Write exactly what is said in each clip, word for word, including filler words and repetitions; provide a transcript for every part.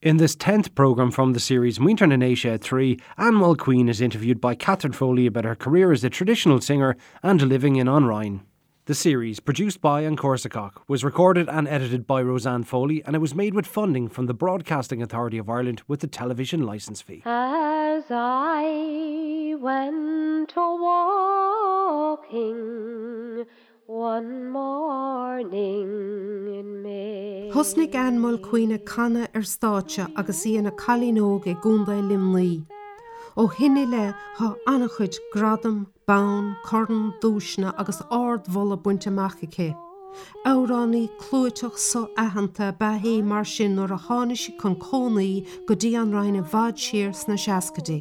In this tenth programme from the series Muintir na Naoise at three, Anne Mulqueen is interviewed by Catherine Foley about her career as a traditional singer and living in Onrine. The series, produced by An Corsacock, was recorded and edited by Roseanne Foley, and it was made with funding from the Broadcasting Authority of Ireland with the television licence fee. As I went a-walking one morning in May. Thusnig Anne Mulqueen canna ar stáitse agus íana chalínóg e gúndaí limnaí. Ó hinne le ha annachid gradam, baun, corn, dúsna agus ard vola buinte machaché. Aurani clúiteach so ahananta bahé mar sin nor a háneisi con cónaí go dí an raine bhad siar sna seascadí.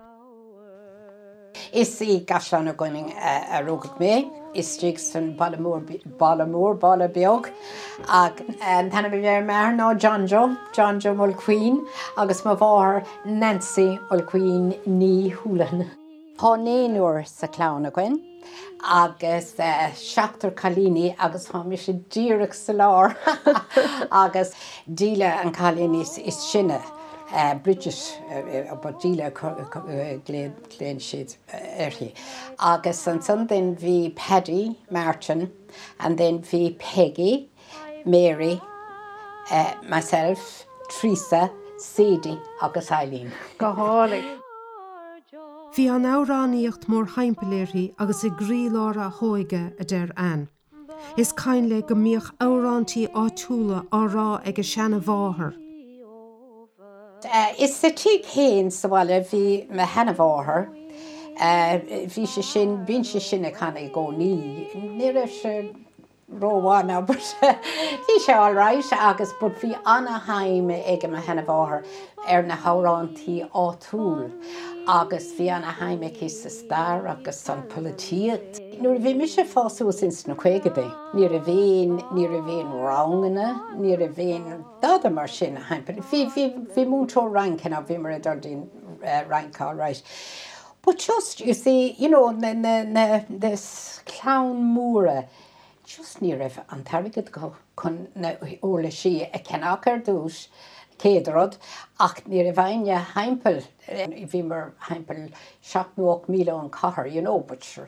Is í gaslan a goning a rúgad mé, is jigs fan Ballamore Ballamore Ballabeog ag an tanna bhí ver mar ná John Joe, John Joe Mulqueen agus má bhar Nancy Mulqueen ní Húlan. Tá néanúir sa clán a gin agus uh, seachtar Chalíní agus tá mi sé díreach sa lár agus díle an Chalíní is, is sinne. Uh, British, uh, but díle gléin siad erhi. Agus an son then vi Paddy Martin, and then vi Peggy, Mary, uh, myself, Teresa, Sadie, agus Eileen. Gohálig. Bhí an áráníocht mór heimpelirthaí agus i grílára hóige a der Anne. Is cainle go míoch árántí áitiúla árá ag a seanna bháthar. Uh, is the tí chéin sa bhile bhí me hena bháthar. Bhí sé sin, bhín sé sinna chana I go ní. Ní raibh sé róhána, but bhí sé all right agus, but bhí anna haime ag me hena bháthar ar na hárántí áitiúil. Agus bhí anna haime cís sa star agus san polítíad. Nuair bhí mi sé fásiúil sins na chuigidí. Ní a bhíon, ní a bhíon rangana, ní a bhíon dada mar sin a haimpel. Bhí bhí múntó rankin a bhí mar a dardín rank all right. But just, you see, you know, na, na, na, this clown múra, just ní raibh an targad go chun na óla si a cenachar dús céadrod ach ní a bhaine haimpel. Bhí mar haimpel seachtnúach míle an cahar, you know, but sure.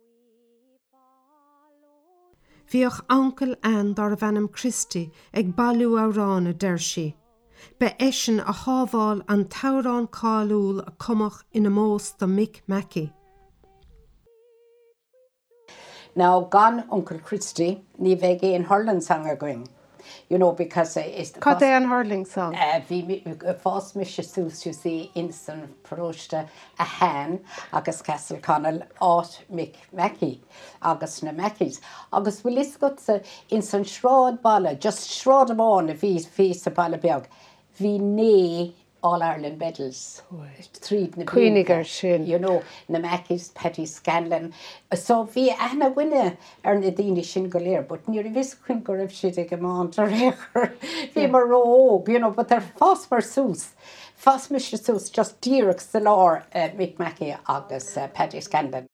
Bhíoch Uncle Anne dar bhenim Christi ag bailú árán a der si. Be eisian a hábháil an tárán cáúil a cumach ina mós do Mick Mackey. Now, gan Uncle Christy, ní bheith é an Harlan song a going. You know, because uh, it's the Cad é an hurling song? Uh, vi fás mis sé sús, you see, in san próiste a hen agus Castle Connell át Mick Mackey agus na Mackeys. Agus bhfuil is got sa in san shrád balla, just shrád amán a ví ví sa balla beag. Bhí né All-Ireland medals. Three na Cuinigar sin. You know, na Mackeys, Petty Scanlon. So bhí ana winne ar na daoine sin go léir, but ní vis cuin go raibh siad ag amán tar réchar. Bhí mar róg, you know, but they're fás mar sús. Fás mis sús, just díreach sa lár uh, Mick Mackey agus uh, Petty Scanlon.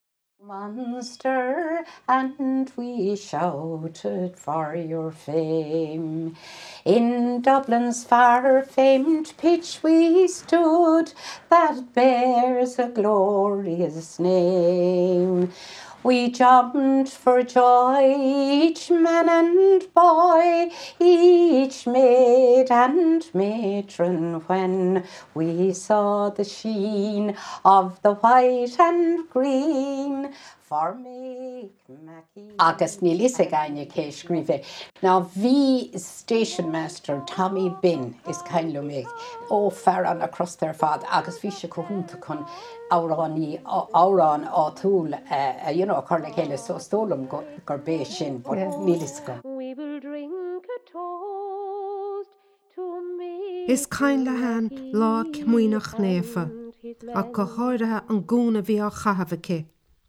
Munster, and we shouted for your fame. In Dublin's far-famed pitch we stood, that bears a glorious name. We jumped for joy, each man and boy, each maid and matron, when we saw the sheen of the white and green. For Mick Mackey. Agus ní lisa gaine cé scríbe. Now, bhí station master Tommy Bin is cainlo méid ó fearan across their fad, agus bhí sé cohúnta chun árán árán áitiúil, uh, you know, chuir le chéile so stólam gur bé sin, but ní lisa go. We will drink a toast to me. Is cain le han lá muoinach néfa, ach go háirithe an gúna bhí á chahabhaché.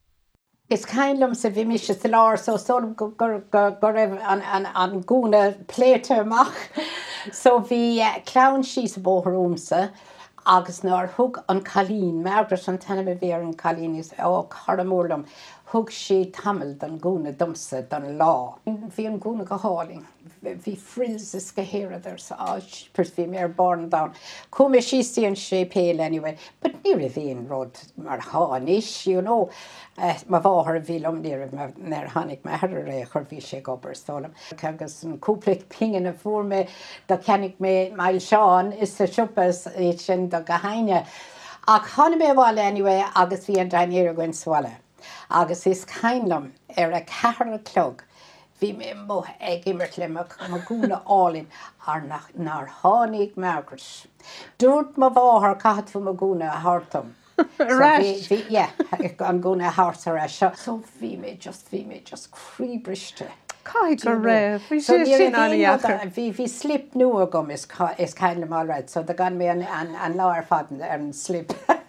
Is cainlumm sa bhí mis sa lár so stólam go raibh an gúna pléite amach. So bhí clown sí sa bóthar úmsa agus nár thug an Calín, Margaret an tanna bhí ar an Calín is ó Caramórlam, thug sé tamil don gúna dumsa don lá. Bhí an gúna go háling. bhí frills is go héidir pers bhí mé barn down. Cum é síí an sé péil anyway, but ní a bhíon rud mar háis, you know. Uh, má bháthar a bhílam níir nar tháinig me ar ré chur bhí sé gobar stálam. Agus an cúplaigh pingan a bhfuair me do ceannig mé mail seán is sa siúpas é sin do go haine. Ach tháina mé bháil anyway agus bhí an dainnéir a gin sáile. Agus is cainlam ar a cehar a clog. Bhí mé mo ag imirt le mar gúna álinn ar nar tháinig meagras. Dúirt má bháthar caithead fu mo gúna a hartam. Right. So yeah, an gúna hartar a seo. So bhí mé just bhí mé just críbriste. Cai go raibh, bhí sé sin aíachar. Bhí bhí slip nua gom is is cainlam all right, so the gan mé an an láir fadan ar an slip.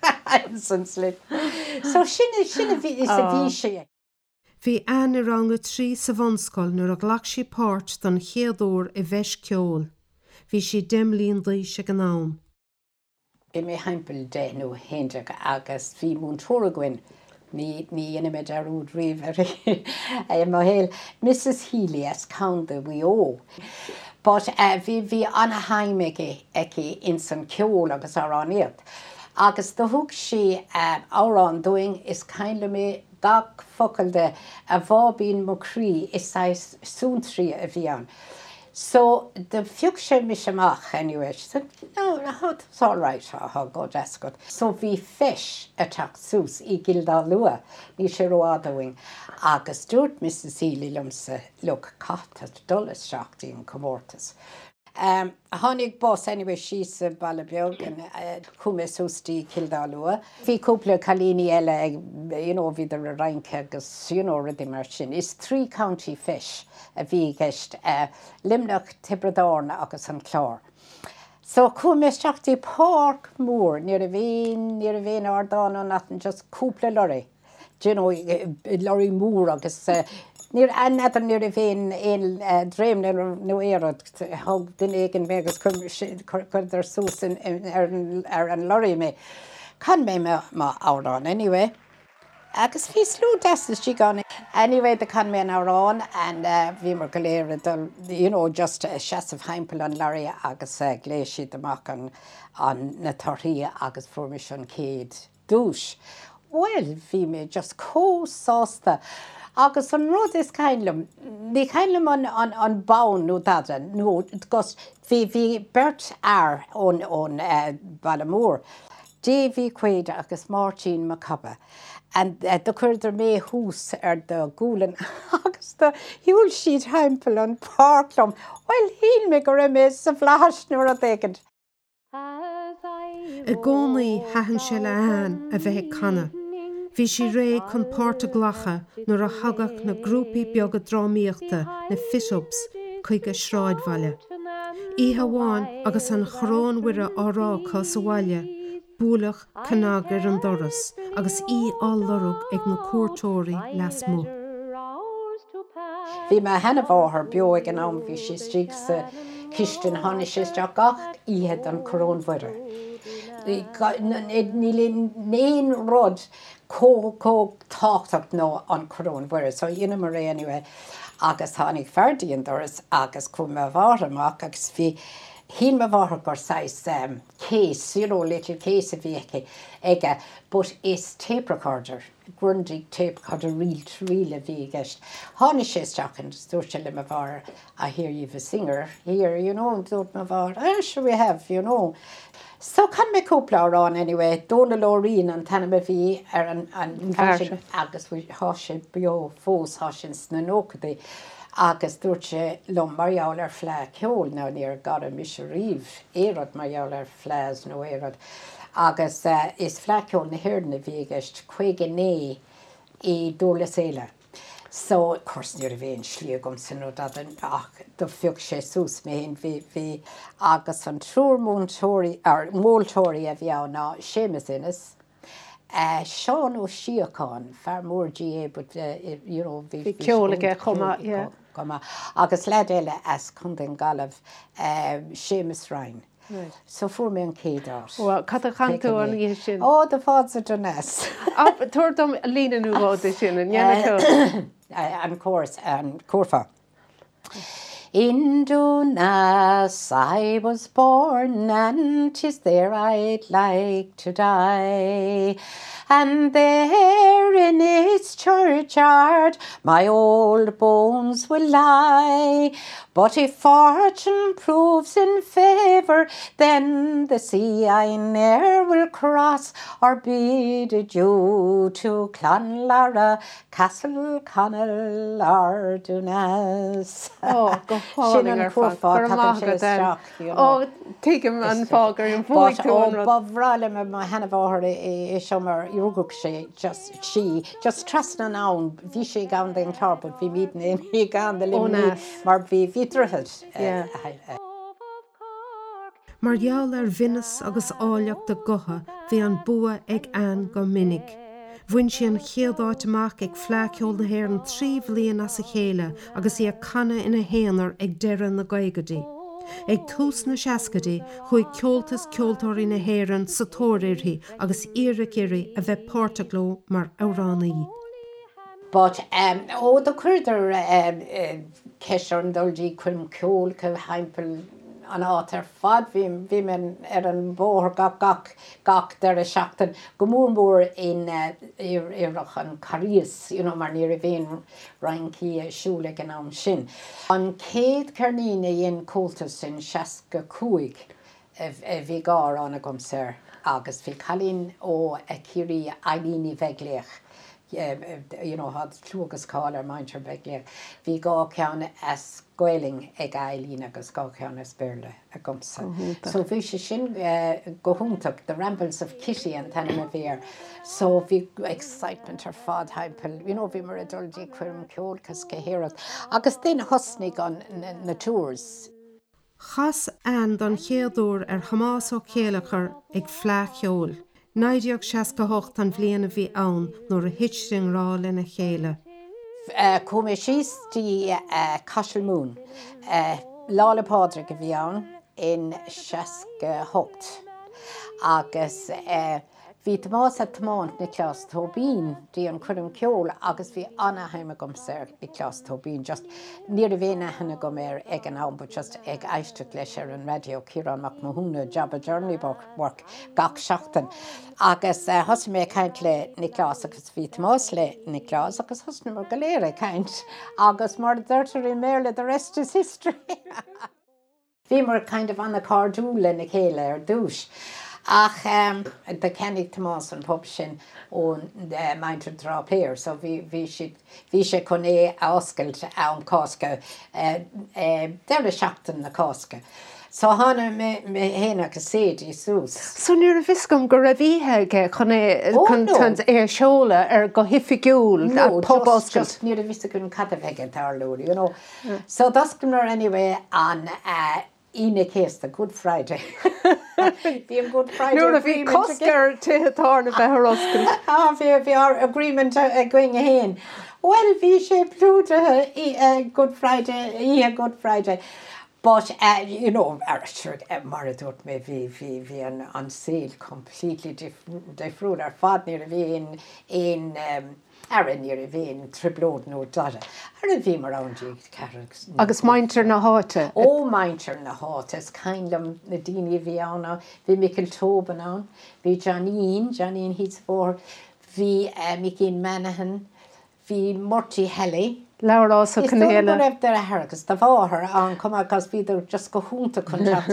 San slip. So sinna sinna bhí is a bhí sé. Bhí an ar ranga trí sa bhanscoil nuair a ghlach sí páirt don chéadúr i bheis ceol. Bhí si demlíon dhís ag an nám. I mé haimpel de nó hénteach agus bhí mún tóraguin ní ní inimid arúd riomh é má héil Missus Healy as counter bhí ó. But uh, bhí bhí anna haimige ag in san ceol agus aráníocht. Agus do thug si uh, árán doing is cainle mé gach focalde a bhábín mo crí is sais súntrí a bhí an. So the fiúg sé mis amach anyway. She said, no, it's all right, I'll go that's good. So bhí fish atach sús I gildá lua, ní sé roádaing. Agus dúirt Missus Healy lumsa, look, catat dullas seachtaí an comórtas. Um, Honnig boss anyway, she's a Balabeog and uh, Cume Susti Kildalua. Vi couple Kalini Ella, you know, with the Rheinkegus, you know, the merchant. It's three county fish, a vigest, uh, Limnock, Tibradorn, agus an Clor. So Cume Shakti Park Moor, near a vein, near a vein Ardon, and nothing, just couple lorry. Do you know, lorry Moor, agus. Uh, Níor anadar níor a bhéin éon dréim nó éad thug den éigen mégus chuir sús ar an lorí mé. Can mé má árán anyway. Agus bhí slú deas tí gan. Anyway, the can mé an árán and bhí mar go léir, you know, just seasamh haimpel an lorí agus gléisiad amach an na torthaí agus fuair an céad dúis. Well, bhí mé just cósásta. Agus an rud is cainlam, ní cainlam an, an, an baun nó dadan, nó, gos bhí bhí bert ar ón ón uh, Balamór. Dé bhí cuid agus Martin Macaba. And uh, the chuidir mé hús ar the gúlan agus the hiúil siad haimpel an parklam. Well, híl me go raibh mé sa bhláis nuair a dhéigid. I gcónaí haithan sé le an a bheith canna. Bhí si ré chun páirte glacha nuair a thugach na grúpaí beag a drámaíochta na fish-ups chuig a sráidmhaile. Í hamháin agus an chorón uire árá cos bhaile, búlach canagar an doras, agus í allorug ag na cuairteoirí las mó. Bhí me hena bháthar beo ag an am bhí si stríg sa Christian Hannes isteach gach iad an corón mhuire. Ní líon néon rud có có táchtach nó an corón mhuire, so dhéanam mar ré anyway agus tháinig ferdaíon doras agus chun me bhar amach agus bhí hín me bhar gur sais um, case, you know, little case a bhí ige, but is tape recorder, grundig tape recorder reel reel a bhí gist. Hána sé isteach dúirte le me bhar I hear you've a singer here, you know, dúirt me bhar, ah, sure we have, you know. So can me cúpla árán anyway, dóna lórín an tanna me bhí ar an an agus bhí háise bio fós háisins na nócadaí agus dúirte lom margheall ar flá ceol ná níor gada mis riomh éad margheall ar flás nó éad agus uh, is flá ceol na hiirna bhí gist chuige né I dúlas éile. So, of course, níor a bhéon slí gom san nó dadan ach do fiúg sé sús mé hén bhí bhí agus an trúr múntóirí ar móltóirí a bhí á ná sémas inas. Uh, Seán ó Síocháin, fear mór G A, but, uh, you know, bhí ceolaige chuma, yeah. Chuma. Agus lead eile as chun den galamh um, sémas Ryan. Right. So fuair mé an céad át. Well, cad a chantú an dhé sin? Ó, the fád a Doness. Tuair dom lína nó bhád sin, an dhéanana An córas, an córfa. In Dunas I was born, and 'tis there I'd like to die. And there in its churchyard my old bones will lie. But if fortune proves in favour, then the sea I ne'er will cross, or bid adieu to Clonlara, Castle Connell or Dunas. Oh, go fáling ar fad. Gur mágad den. Oh, tuigim an fágur an fóig tú an rud. But bhráile me ma hena bháthir i siomar i rúgach sé, just she, just trasna nán, bhí sé gan den clár, but bhí míad na mí gan de limní, mar bhí bhí druthid. Mar gheall ar vinnas agus áileach de gotha bhí an bua ag an go minic. Bhain sé an chéadáit amach ag fleaceol na hhéir an trí bhliain as a chéile agus í a canna ina héanaar ag deireadh na gaigadí. Ag tús na seascadí chuig ceoltas ceoltóirí na hhéireann sa tóiríirthaí agus iarracéirí a bheith páirteagló mar amhránaí. But um, ó do chuidir um, uh, ceisir an dulgí chuim ceol go haimpel an áit ar fad bhí men ar an bóthir gach gach gach dar a seachtain go mór mór in iarach an caríos, you know, mar níor a bhéon rancí siúla gan am sin. An céad carnína dhéon cóltas in seasca cúig a bhí gár anna gomsir agus bhí chalín ó a círí Ailíní Bheigléach. You know, had tlúgus cáil ar maintir Bheigléach. Bhí gá ceanna as Gweling ag Ailín agus gá ceanna Spéirle a gomsa. So bhí sé sin go húntaach, the Rambles of Kitty an tanna bhéir. So bhí excitement ar fad haimpel, you know, bhí mar a dulgí chuirm ceolcas go héireacht. Agus déine hosnig an na tours. Chas an don chéadúr ar Chamás ó chéalachar ag fleaceol. Naideoch seasca hocht an bbliana bhí ann nuair a hitring rá lena chéile. Come síos tí Cashel Moon. Lála Pádraig a bhí ann in seasca hocht. Agus bhí Tomás a Tomáint na Clás Tóibín dí an chuirim ceol agus bhí anna haime gomsa i Clás Tóibín. Just níor a bhéna hena go méir ag an am, but just ag aisteach leis ar an radio Ciarán Mac Mahúna Jabba Journey work gach seachtain. Agus thosa mé caint le Niclás agus bhí Tomás le Niclás agus thosna mar go léir caint agus mar d'irtar i méle, the rest is history. Bhí mar kind of anna cardú le na chéile ar dúis. Ach, um, de Kennig Tomás an pub sin ón uh, maintir drá péir, so bhí sé chun é a oscailt an cásca, uh, uh, deir a seachtain na cásca. So hána mé héna go séad í sús. So níor a bhiscom go raibhíthe chun é ar seola ar go hifigiúil a pub oscailt. Níor a bhísa chun cadamheige tarlúir, you know. Yeah. So dascumnar anyway an uh, Ine Céasta, Good Friday. Bhí an Good Friday. Nuair a bhí coscar tuthatána bheith oscailt. Ah, bhí bhí our agreement a going ahéin. Well, bhí sé plúta Good Friday, í Good Friday. But, uh, you know, sure, mar a dúirt mé bhí bhí an an sail completely diffrúd ar fad níor a bhí in um, Aran níor a bhíon triblód nó dada. Ar a bhí mar anndí carach. Agus maintir na háte? Ó maintir na háte, is caindam na daoine bhí anna, bhí Michael Tobin an, bhí Janine, Janine Heatsford, bhí uh, Mickey Manahan, bhí Morty Helly. Laura also can hear. Is there there a hergus the var on come because we do just go home to contact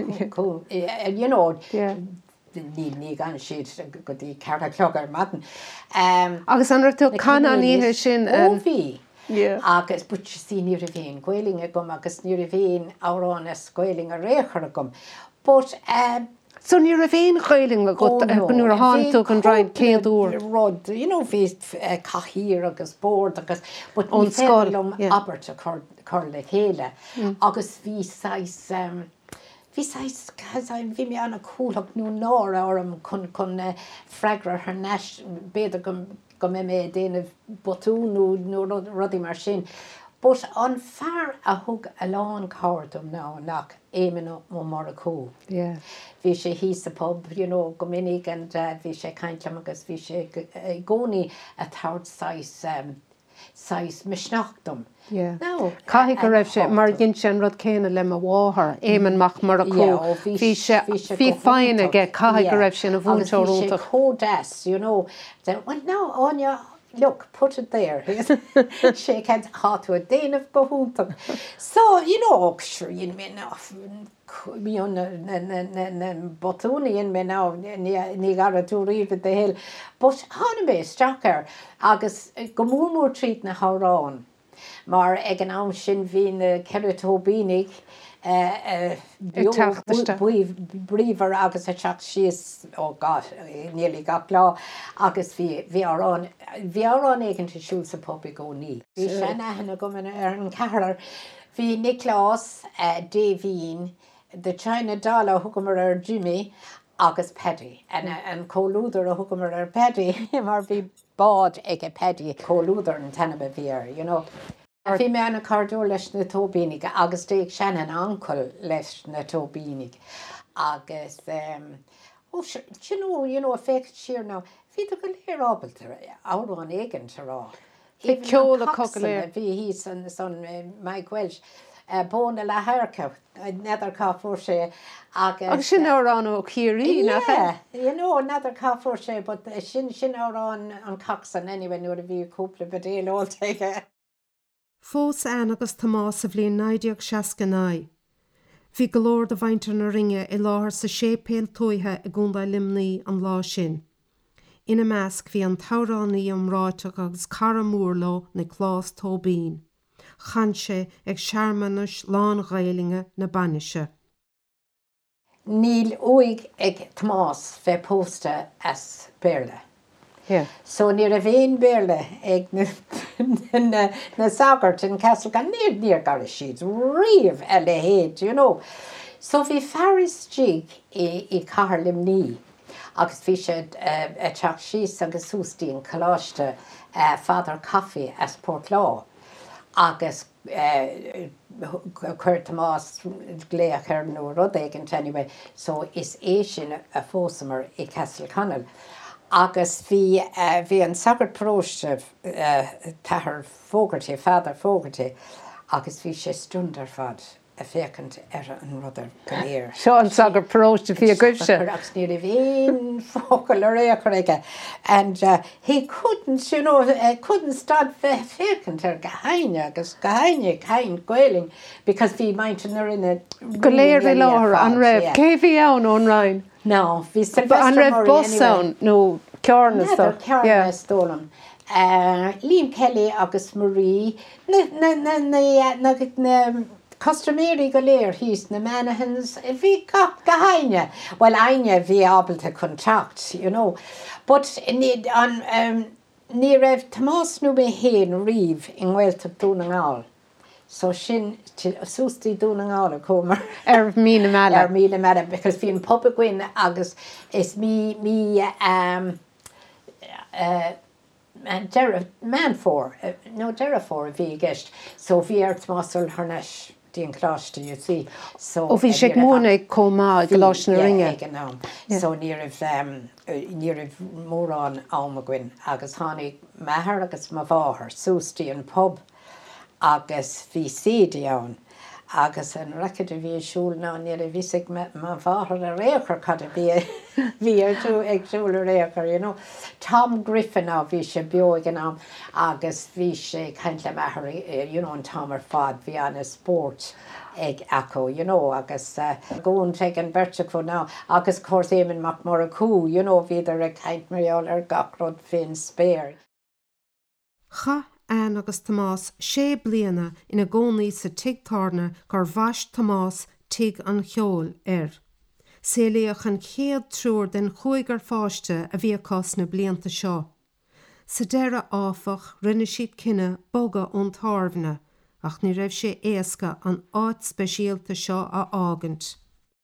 you know yeah ní ní gan siad go dtí cearta clog madan. Um agus an tú canna ní sin ó bhí. Yeah. Agus but sí ní a bhíon Gweling a gom agus ní a bhíon árán is Gweling a réchar a gom. But um so ní a bhíon Gweling a go nuair a háú an ráid céadúr. Rod, you know, bhí cachír agus bord agus but ní féidirlum abert a chur le chéile. Agus bhí sais um Bhí sais bhí mé anna cúlach nó nára orm chun chun freigra ar neis beidir go mé mé déanamh botúnú nó rudí mar sin. But an fear a thug a lán cáirtum ná nach éimeanna mo mar a có. Yeah. Bhí sé híos a pub, you know, go minic and bhí sé caintlam agus bhí sé gcónaí a thabhart sais um, sais misnachtum. Yeah. No. Caithfí go raibh sé mar gin sé an rud céine le a bháthair éimeach mar a có. Bhí sé bhí fáinne ge caithfí go raibh sin a bhúnteórúnta. Codas, you know. Then, well, no, Anya, look, put it there. Shake hands, hot to a Dane of Bahuntum. So, you know, sure, you mean, mi on en botúni in me now, ní gar a tú riomh the hill. But hána mé, stracar, agus gomúrmúr tríd na hárán. Mar ag an am sin bhín ceiritóbínig bríomhar agus a teach síos ó gá nílí gach lá agus bhí árán bhí árán éigean tú siúil sa popi go ní. Bhí sé nachna go ar an cehar. Bhí Nicolás Davín de China Dala thugamar ar Jimmy agus Paddy an an cólúdar a thugamar ar Paddy mar bhí bád ag a Paddy cólúdar an tanna bhíar, you know. Bhí me anna cardú leis na tóbínig agus déag sean an ancol leis na tóbínig agus um, oh, you know, you know, a féic siar ná bhí do go léir ábalta árán éigean rá. Bhí ceola cogaléir. Bhí hí san san Mike Welsh bóna le hairca neidir cá fuair sé agus agus sin árán ó Chiarí nach yeah, you know, neidir cá fuair sé, but sin sin árán an caxan anyway nuair a bhí cúpla bedéal áilteige. Fós an agus Tomás a bhblionn naideag seasca náid. Bhí go leor do bhaintear na ringe i láthair sa sépéal tóithe i gúndaid limnaí an lá sin. Ina measc bhí an táránnaí amráiteach agus cara mór lá na chlás tóbín. Chan sé ag searmanas lán ghailinge na bainise. Níl uig ag Tomás bheith pósta as béarla. Yeah. So ní a bhéon béarla ag na, na, na sagart in Castlegan níor níor gar siad riamh a le héad, you know. So bhí Faris Jig i, i Cahar Limní agus bhí sé uh, a teach síos agus sústaí an choláiste uh, Father Coffey as Portlaw agus uh, chuir Tomás gléach ar nó rud éigean anyway. So is é sin a fósamar i Castleconnell. Agus bhí uh, bhí an sagart próiste uh, tahar fógartí, Father Fogarty, agus bhí sé stundar fad a fécant ar an rudar go léir. Seo an sagart próiste bhí a goibse. Agus ní a bhíon fócail ar éachar aige. And uh, he couldn't, you know, uh, couldn't start fécant ar gahaine agus gahaine cain gweling because bhí maintin ar in a Go léir i láthair an raibh. Cé bhí ann ón rain? No, bhí An Sylvester raibh Murray bus anyway. ann, nó cearnas Neidir cearna stólam. Liam Kelly agus Marie, na na na na na na customary go léir hís na Manahans, bhí gahaine. Well, aine bhí ábalta contact, you know. But ní an um, ní raibh Tomás nó be héin riomh in Gaeltacht dúnagáil. So sin sústaí dúnagáil a comar. Ar míle meile. Ar míle meile, because bhí an pub gin agus is mí mí um, uh, man for, uh, no Dara for a bhí gist. So bhí ar Tomásúil thurneis dín chláiste, you see. So ó bhí sé móna ag comá go leis na ringe. Yeah, so ní raibh um, ní raibh mórán am a gin agus tháinig methar agus má bháthar sústaí an pub agus bhí siad ann agus an record a bhí siúil ná ní a bhísigh má bháthar a réachar cad a bhí bhí ar tú ag siúil a réachar, you know. Tom Griffin á bhí sé beag an am agus bhí sé caint le methar, you know, an Tom ar fad bhí an a sport ag acu, you know, agus uh, gún teag an berteach fó ná agus córs éimean mac mar a cú, you know, bhíidir a caint mariol ar gachrod fin spéir. Cha Ann agus Tomás sé bliana ina gcónaí sa tigtarna gur bhaist Tomás tig an cheol ar. Séalaíoch an chéad trúr den chuigar fáiste a bhí acás na blianta seo. Sa deire áfach rinne siad cinenne boga ón tarbhna, ach ní raibh sé éasca an áit speisialta seo a ágant.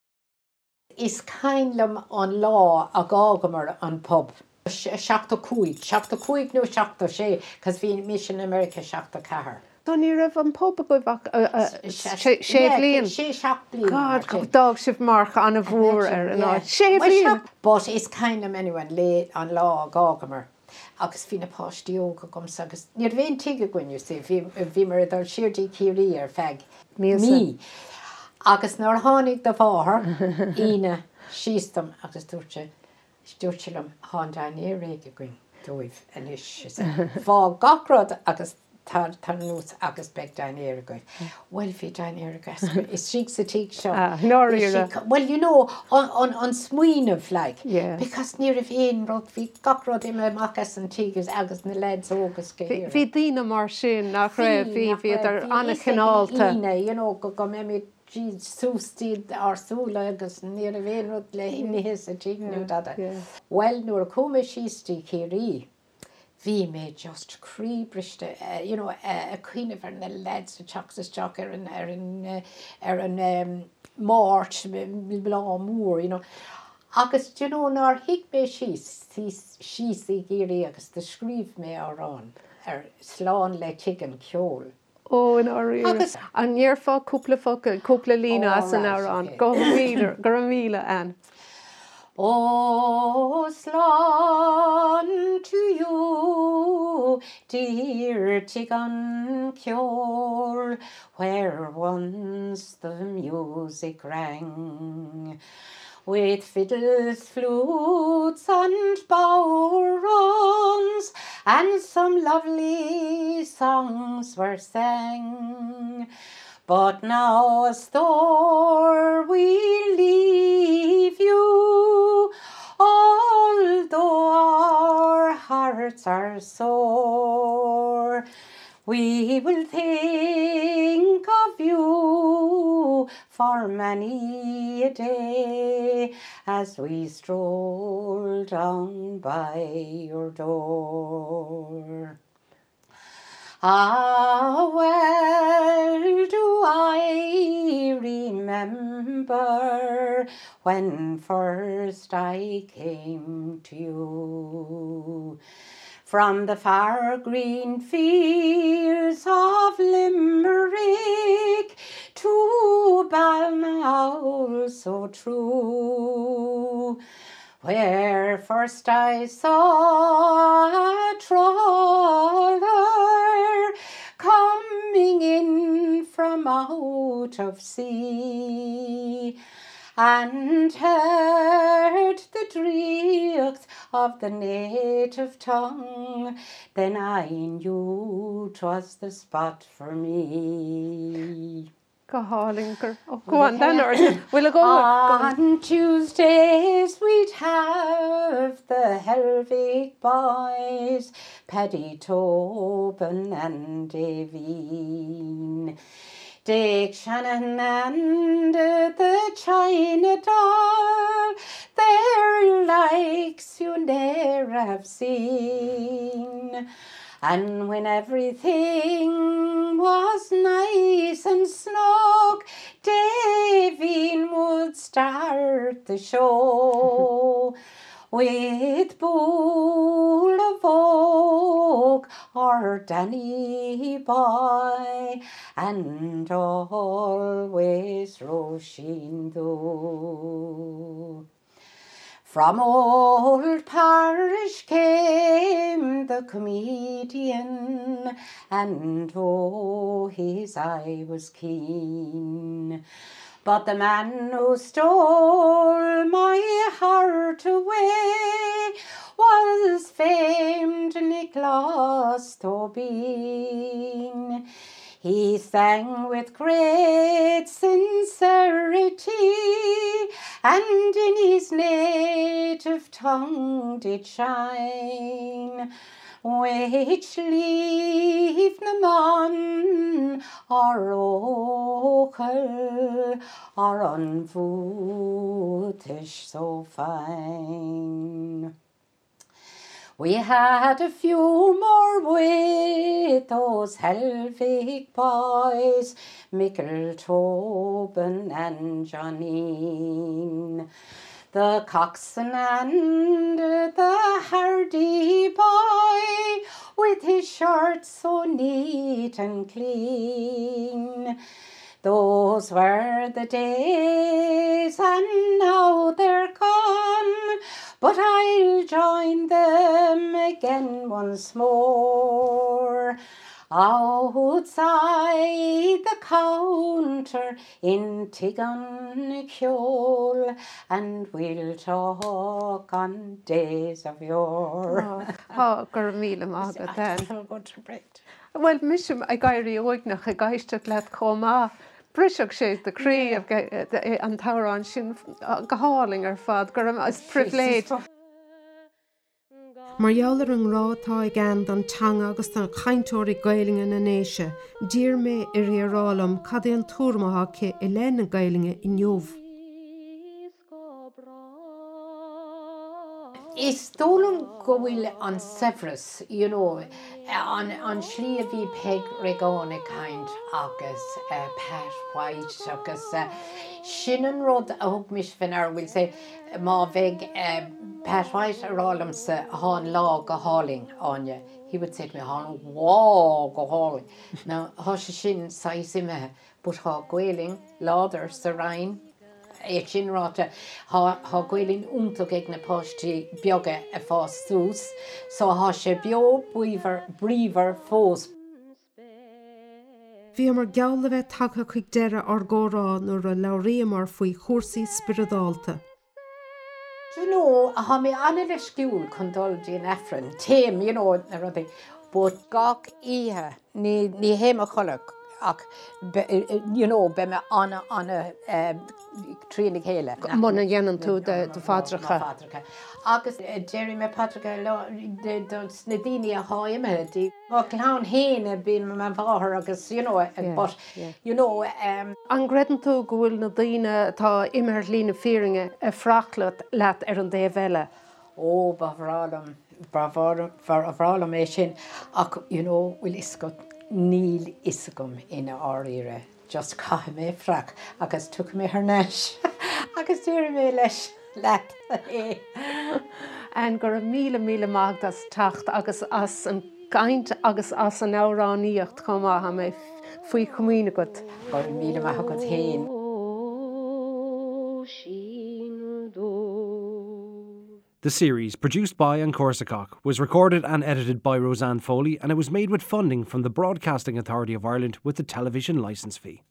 Is cainlam an lá a gágamar an pub. Seachta cúig, seachta cúig nó seachta sé, cos bhí mis in America seachta cahar. Don ní raibh an pub a goibh sé blion. sé seach blion. God, go dag sibh marcha an a bhór ar an áit. Sé blion. But is cainlam anyone lé an lá a gágamar. agus fi na páistíoga gomsa agus níor bhéon tuige gine sé bhí mar dal siirtí cíirí ar feig mí. Agus nar tháinig do bháthair ine síostam agus dúirte stúirtilm há daine réige gin dóibh inis fá gachrad agus tar nús agus beag daine goid. Well bhí daine gas is sí sa tí seo. Well, you know, an smuoineh like, Yeah. because níor a bhíon rud bhí gachrad imime machchas an tígus agus na leds ógus go Bhí bhí daoine mar sin nach raibh bhí bhí ar anna cinálta. you know, go go mé mi sústíad arsúla agus níor a bhíon rud le hinhis a tíú dada. yeah. Well, nuair cuma síostí céirí, bhí mé just crí briste, uh, you know, uh, a cuiine ar na leds a teachtas teach ar an ar an uh, ar an um, máirt blá mór, you know. Agus, you know, nar hiic mé síos, síos i géirí agus de scríb mé árán ar sláán le chicken ceol. Ó in áíire. Agus- An níor fá cúpla focail, cúpla lína as an right, árán. okay. Go míle, go a míle an. Oh, slan to you, dear chicken cure, where once the music rang, with fiddles, flutes, and bowrons, and some lovely songs were sang. But now a store we leave you, although our hearts are sore. We will think of you for many a day as we stroll down by your door. Ah, well do I remember when first I came to you. From the far green fields of Limerick to Balmoral so true, where first I saw a trawler coming in from out of sea, and heard the dregs of the native tongue, then I knew 'twas the spot for me. Go hálingur. Oh, go on, then or will I go? On Tuesdays we'd have the Helvig boys, Paddy Tobin and Davine, Dick Shannon and uh, the China doll, their likes you ne'er have seen. And when everything was nice and snug, Davine would start the show with Bull of Oak or Danny Boy, and always Roisin though. From old parish came the comedian, and oh, his eye was keen. But the man who stole my heart away was famed Nicholas Tobin. He sang with great sincerity, and in his native tongue did shine, which leave na man or ocal or unvotish so fine. We had a few more with those Helvig boys, Michael Tobin and Johnine, the coxswain and the hardy boy, with his shirt so neat and clean. Those were the days, and now they're gone, but I'll join them again once more. Outside the counter in Tigunnicule, and we'll talk on days of yore. Tá gur míle mágad den. I'll go to break. Well, misisiim ag gaiirí óignach a gaiisteach le comá. Briseach sé derí an tárán sin go háling ar fad gur is priviléid. Mar jouler an rátá ag gan don teanga agus tá chaintóirí gailinge na néise, dír mé i riarálam cad é an túrmatha ché i le na gailinge i neomh. Is dólam go bhfuil an Severus, you know, an, an slí a bhí peg regána kaint agus uh, Pat White agus uh, sin an rud a thug mis finnar bhfuil sé má bheith uh, Pat White arálam sa hán lá go háling ánne. He would say to me, hán wá go háling. Now, há sé sin sais imethe, but há gweling láder sa rain, é sin ráta há gweilín úntach ag na páistí beaga a fás sús, so há sé bio bríomhar bríomhar fós. Bhí mar geall bheith take chuig deire ar górá nuair a labhraíomar faoi chósaí spiridáalta. You know, ha mé anna le sciúil chun dul dín effran, téim, you know, na rudí, but gach ihe ní ní héime cholag. Ach, be, you know, be me anna anna uh, trínig héile. Mona dhéanaan tú de fádracha. Agus Jerry me Patrick na daine a háime dí má clán héine bí me man bháthir agus, you know, but, you know... Um, An gredan tú go bhfuil na daine tá imar lína fíringe a frachlat leat ar an dé bheile. Ó, bhrálam, bhrálam é sin, ach, you know, bhfuil iscot níl isgum ina áíre, just caithe mé frach, agus tuc mé ar neis, agus dúir mé leis leat é. An gur a míle míle mágdas tacht agus as an gaint agus as an áráníocht chumá ha mé faoi chumíine go. Gur míle maithe go héin. The series, produced by An Corsacock, was recorded and edited by Roseanne Foley, and it was made with funding from the Broadcasting Authority of Ireland with the television licence fee.